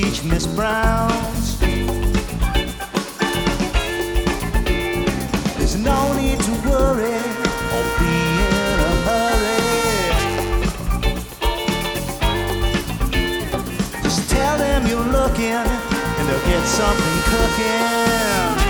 reach Miss Brown's. There's no need to worry or be in a hurry. Just tell them you're looking and they'll get something cooking.